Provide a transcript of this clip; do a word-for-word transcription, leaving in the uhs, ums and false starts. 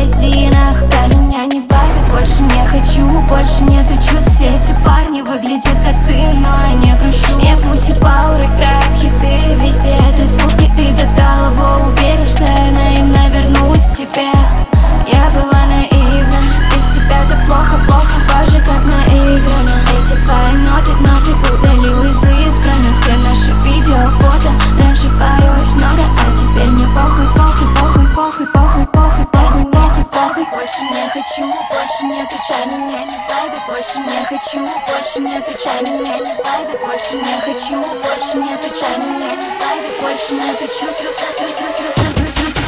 магазинах. Да меня не вайбит, больше не хочу, больше нету чувств. Все эти парни выглядят как ты, но я не грущу. Мне Pussy Power играет хиты, везде это звук, и ты додал его. Уверен, что я наивно вернусь к тебе. Я была наивна, без тебя так плохо, плохо, боже, как наиграно. Эти твои ноты, ноты удалил из избранных. Все наши видео, фото, раньше парилась много, а теперь мне похуй, похуй, похуй, похуй, похуй, похуй, похуй, похуй, похуй. Больше не хочу, больше не отвечай, меня не вайбит. Больше не хочу, больше не отвечай, меня не вайбит. Больше не хочу, больше не отвечай, меня не вайбит. Больше нету чувств, чувств, чувств, чувств, чувств, чувств.